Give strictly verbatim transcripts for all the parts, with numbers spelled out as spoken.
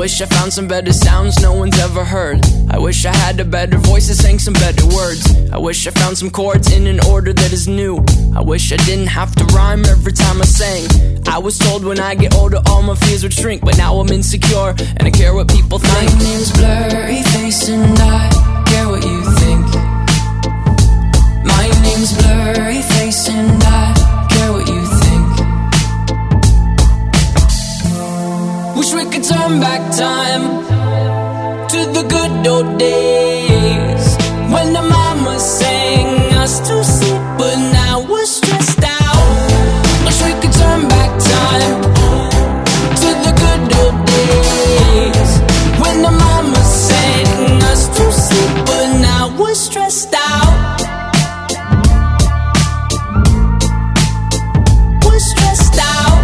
wish I found some better sounds no one's ever heard. I wish I had a better voice that sang some better words. I wish I found some chords in an order that is new. I wish I didn't have to rhyme every time I sang. I was told when I get older all my fears would shrink, but now I'm insecure and I care what people think. My name's Blurryface and I care what you think. My name's Blurryface and I care what you think. Wish we could turn back time to the good old days when the mama sang us to sleep, but now we're stressed out. Wish we could turn back time to the good old days when the mama sang us to sleep, but now we're stressed out. We're stressed out.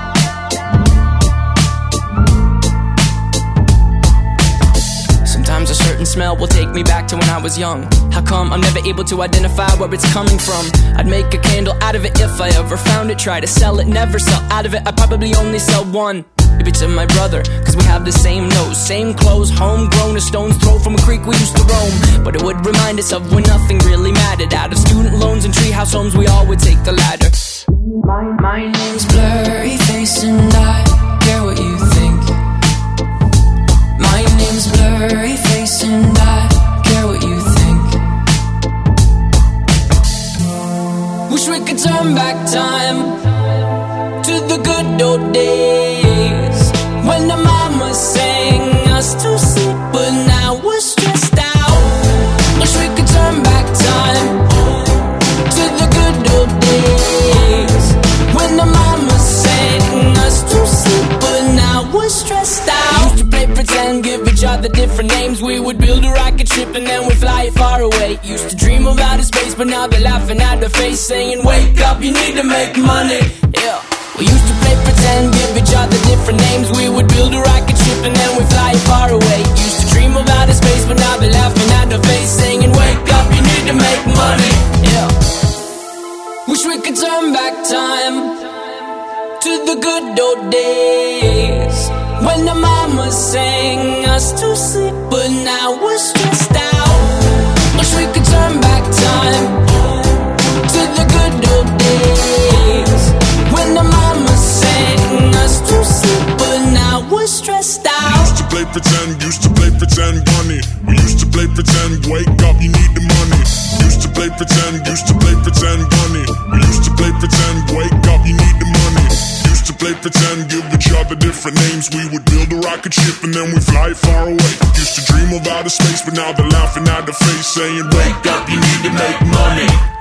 Sometimes a certain smell will take me back to when I was young. How come I'm never able to identify where it's coming from? I'd make a candle out of it if I ever found it. Try to sell it, never sell out of it. I'd probably only sell one. Maybe to my brother, cause we have the same nose, same clothes, homegrown, a stone's throw from a creek we used to roam. But it would remind us of when nothing really mattered. Out of student loans and treehouse homes, we all would take the ladder. My, my name's Blurryface and I care what you think. My name's Blurryface and I care what you think. Wish we could turn back time to the good old days when the mama sang us to sleep, but now we're stressed out. Wish we could turn back time to the good old days when the mama sang us to sleep, but now we're stressed out. Used to play pretend, give each other different names. We would build a rocket ship and then we'd fly it far away. Used to dream of outer space, but now they're laughing at the face, saying wake up, you need to make money. Yeah. We used to play pretend, give each other different names. We would build a rocket ship and then we'd fly it far away. Used to dream of outer space, but now they're laughing at the face, saying wake up, you need to make money. Yeah. Wish we could turn back time to the good old days when the mama sang us to sleep, but now we're stressed out. Wish we could turn back time to the good old days when the mama sang us to sleep, but now we're stressed out. We used to play pretend, used to play pretend bunny. We used to play pretend, wake up, you need the money. Used to play pretend, used to play pretend bunny. We used to play pretend, wake up, you need the money. Used to play pretend, give each other different names. We would build a rocket ship and then we'd fly far away. Used to dream of outer space, but now they're laughing at the face, saying wake up, you need to make money.